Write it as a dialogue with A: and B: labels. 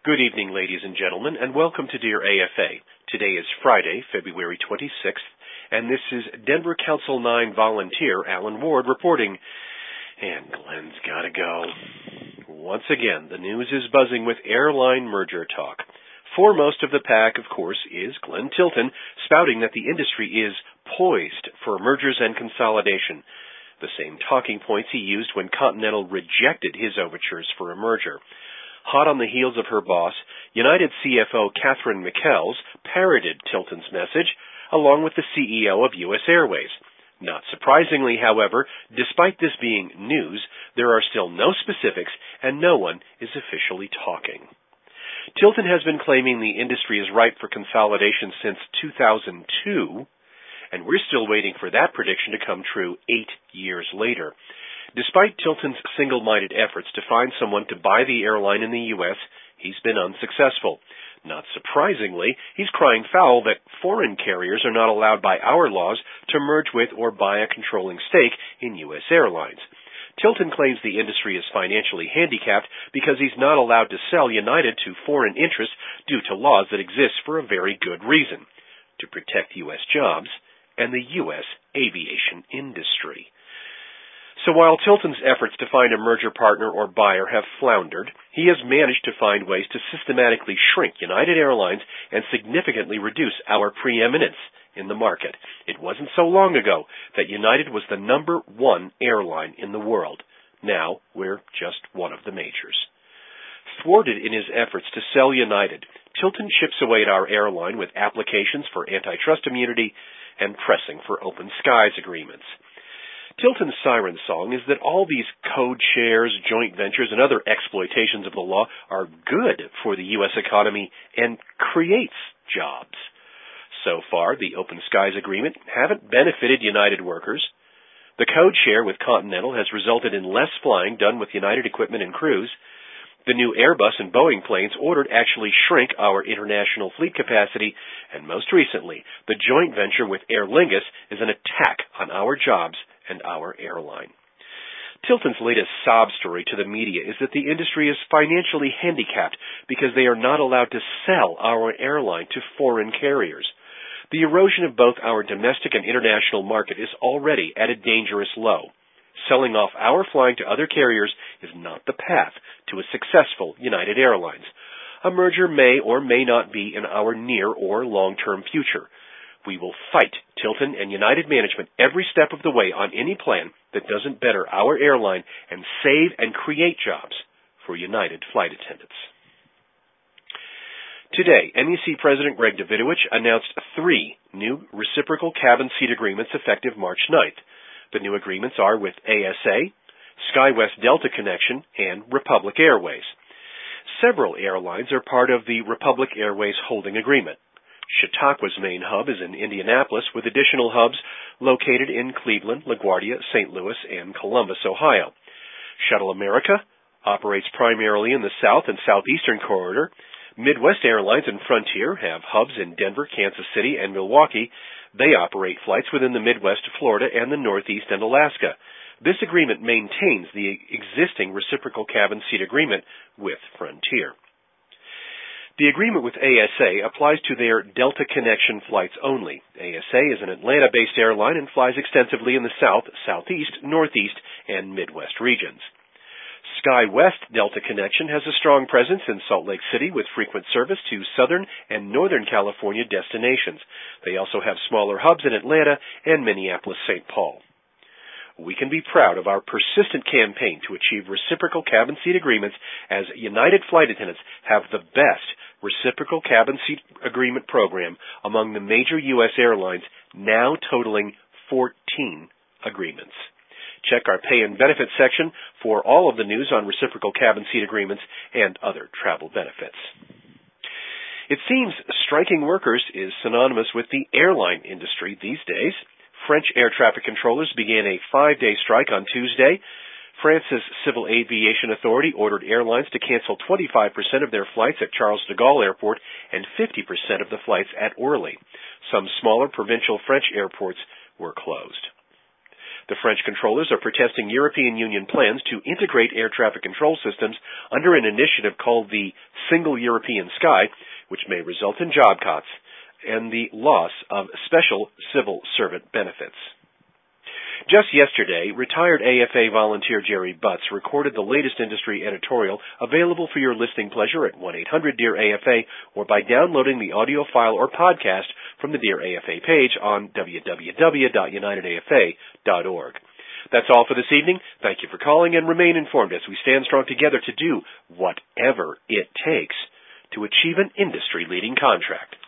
A: Good evening, ladies and gentlemen, and welcome to Dear AFA. Today is Friday, February 26th, and this is Denver Council 9 volunteer Alan Ward reporting. And Glenn's gotta go. Once again, the news is buzzing with airline merger talk. Foremost of the pack, of course, is Glenn Tilton, spouting that the industry is poised for mergers and consolidation, the same talking points he used when Continental rejected his overtures for a merger. Hot on the heels of her boss, United CFO Catherine McKells parroted Tilton's message, along with the CEO of U.S. Airways. Not surprisingly, however, despite this being news, there are still no specifics and no one is officially talking. Tilton has been claiming the industry is ripe for consolidation since 2002, and we're still waiting for that prediction to come true 8 years later. Despite Tilton's single-minded efforts to find someone to buy the airline in the U.S., he's been unsuccessful. Not surprisingly, he's crying foul that foreign carriers are not allowed by our laws to merge with or buy a controlling stake in U.S. airlines. Tilton claims the industry is financially handicapped because he's not allowed to sell United to foreign interests due to laws that exist for a very good reason: to protect U.S. jobs and the U.S. aviation industry. So while Tilton's efforts to find a merger partner or buyer have floundered, he has managed to find ways to systematically shrink United Airlines and significantly reduce our preeminence in the market. It wasn't so long ago that United was the number one airline in the world. Now we're just one of the majors. Thwarted in his efforts to sell United, Tilton chips away at our airline with applications for antitrust immunity and pressing for open skies agreements. Tilton's siren song is that all these code shares, joint ventures, and other exploitations of the law are good for the U.S. economy and creates jobs. So far, the open skies agreement haven't benefited United workers. The code share with Continental has resulted in less flying done with United equipment and crews. The new Airbus and Boeing planes ordered actually shrink our international fleet capacity, and most recently, the joint venture with Aer Lingus is an attack on our jobs and our airline. Tilton's latest sob story to the media is that the industry is financially handicapped because they are not allowed to sell our airline to foreign carriers. The erosion of both our domestic and international market is already at a dangerous low. Selling off our flying to other carriers is not the path to a successful United Airlines. A merger may or may not be in our near or long-term future. We will fight Tilton and United management every step of the way on any plan that doesn't better our airline and save and create jobs for United flight attendants. Today, MEC President Greg Davidovich announced 3 new reciprocal cabin seat agreements effective March 9th. The new agreements are with ASA, SkyWest Delta Connection, and Republic Airways. Several airlines are part of the Republic Airways holding agreement. Chautauqua's main hub is in Indianapolis, with additional hubs located in Cleveland, LaGuardia, St. Louis, and Columbus, Ohio. Shuttle America operates primarily in the South and Southeastern corridor. Midwest Airlines and Frontier have hubs in Denver, Kansas City, and Milwaukee. They operate flights within the Midwest, Florida, and the Northeast and Alaska. This agreement maintains the existing reciprocal cabin seat agreement with Frontier. The agreement with ASA applies to their Delta Connection flights only. ASA is an Atlanta-based airline and flies extensively in the South, Southeast, Northeast, and Midwest regions. SkyWest Delta Connection has a strong presence in Salt Lake City with frequent service to Southern and Northern California destinations. They also have smaller hubs in Atlanta and Minneapolis-St. Paul. We can be proud of our persistent campaign to achieve reciprocal cabin seat agreements, as United flight attendants have the best reciprocal cabin seat agreement program among the major U.S. airlines, now totaling 14 agreements. Check our pay and benefits section for all of the news on reciprocal cabin seat agreements and other travel benefits. It seems striking workers is synonymous with the airline industry these days. French air traffic controllers began a 5-day strike on Tuesday. France's Civil Aviation Authority ordered airlines to cancel 25% of their flights at Charles de Gaulle Airport and 50% of the flights at Orly. Some smaller provincial French airports were closed. The French controllers are protesting European Union plans to integrate air traffic control systems under an initiative called the Single European Sky, which may result in job cuts and the loss of special civil servant benefits. Just yesterday, retired AFA volunteer Jerry Butts recorded the latest industry editorial available for your listening pleasure at 1-800-DEAR-AFA or by downloading the audio file or podcast from the Dear AFA page on www.unitedafa.org. That's all for this evening. Thank you for calling and remain informed as we stand strong together to do whatever it takes to achieve an industry-leading contract.